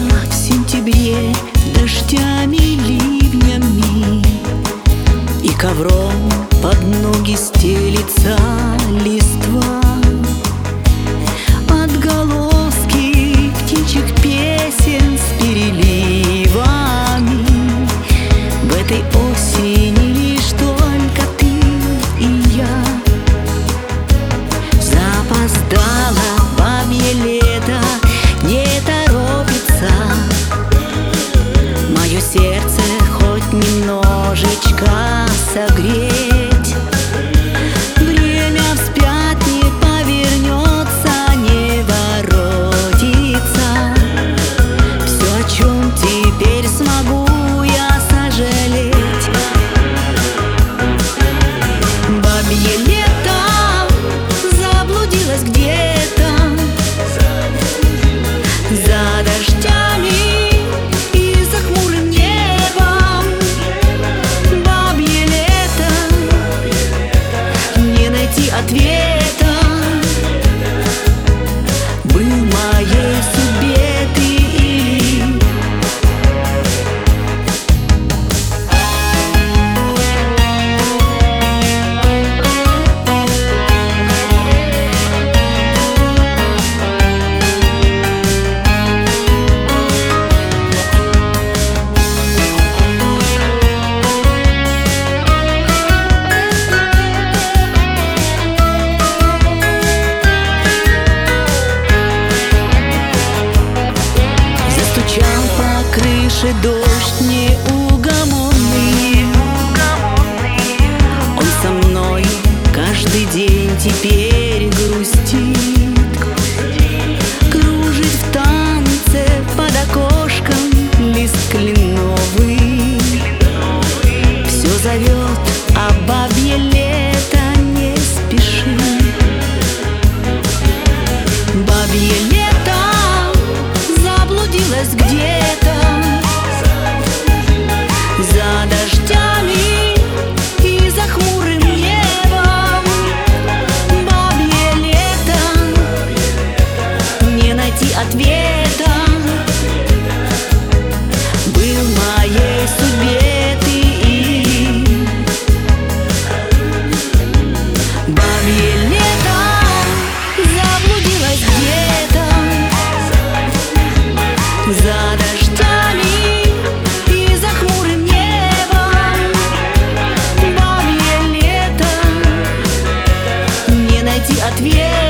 в сентябре дождями, ливнями, и ковром под ноги стелится листва. Отголоски птичьих песен с переливами. В этой осени лишь только ты и я. Запоздало бабье лето, не торопится мое сердце хоть немножечко согреть. Время вспять не повернется, не воротится. Все, о чем теперь смогу я сожалеть. Бабье лето заблудилось где-то за дождями и за хмурым небом. Бабье лето, не найти ответа. Был моей судьбе ты или стучал по крыше дождь неугомонный. Он со мной каждый день теперь грустит, кружит в танце под окошком лист кленовый. Все зовет, а бабье лето не спешит. Бабье лето заблудилась где-то за дождями и за хмурым небом. Бабье лето, не найти ответа. Был моей судьбе ты или бабье лето заблудилась где-то за дождями и за хмурым небом. Бабье лето, не найти ответ.